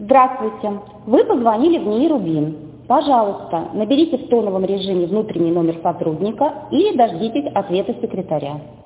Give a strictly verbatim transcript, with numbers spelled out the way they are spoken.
Здравствуйте. Вы позвонили в НИИ «Рубин». Пожалуйста, наберите в тоновом режиме внутренний номер сотрудника и дождитесь ответа секретаря.